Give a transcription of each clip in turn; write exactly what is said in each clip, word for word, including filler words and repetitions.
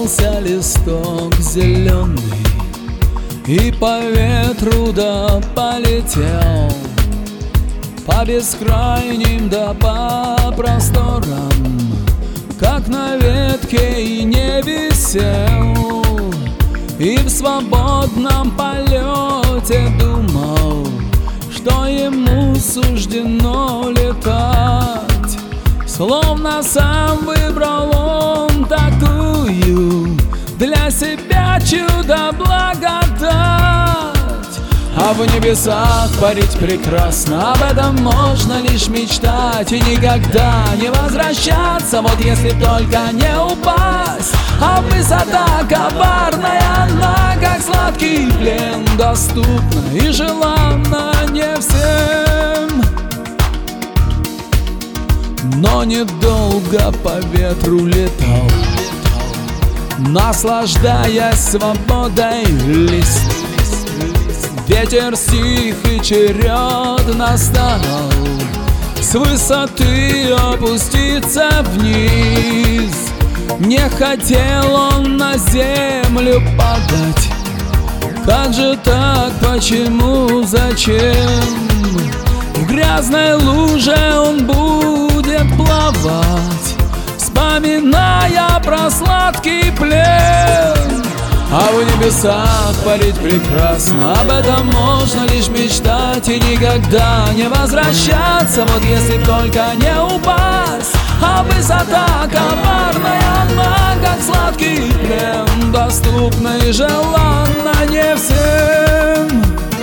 раскрылся листок зеленый, и по ветру да полетел по бескрайним да по просторам, как на ветке и не висел, и в свободном полете думал, что ему суждено летать. Словно сам выбрал он такую для себя чудо-благодать. А в небесах парить прекрасно, об этом можно лишь мечтать и никогда не возвращаться, вот если только не упасть. А высота коварная, она как сладкий плен, доступна и желанна не всем. Но недолго по ветру летал, наслаждаясь свободой лист. Ветер стих и черед настал с высоты опуститься вниз. Не хотел он на землю падать. Как же так, почему, зачем? В грязной луже он будет плавать, вспоминая про сладкий плен. А в небесах парить прекрасно, об этом можно лишь мечтать и никогда не возвращаться, вот если только не упасть. А высота коварная, она как сладкий плен, доступна и желанна не всем.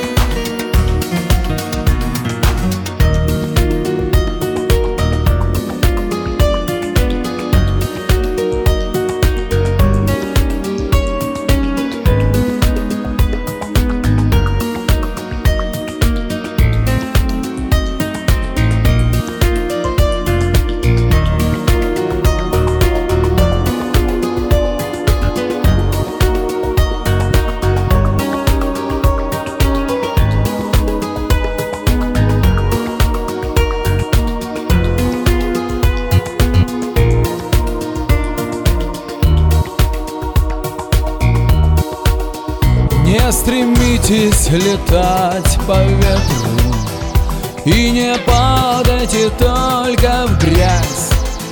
Не стремитесь летать по ветру и не падайте только в грязь.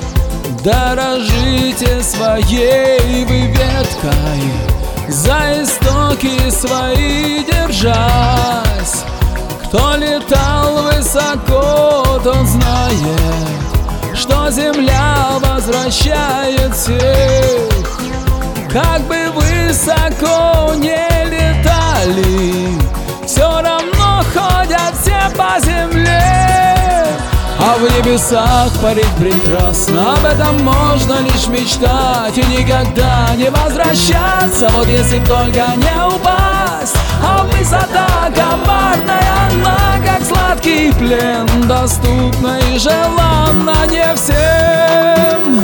Дорожите своей вы веткой, за истоки свои держась. Кто летал высоко, тот знает, что земля возвращает всех. Как бы высоко не летали, все равно ходят все по земле. А в небесах парить прекрасно, об этом можно лишь мечтать и никогда не возвращаться, вот если только не упасть. А высота коварная, она как сладкий плен, доступна и желанна не всем.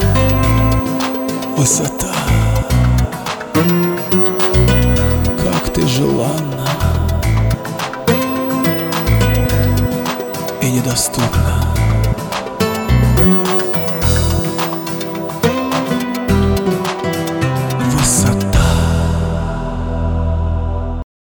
Высота, как ты желанна и недоступна.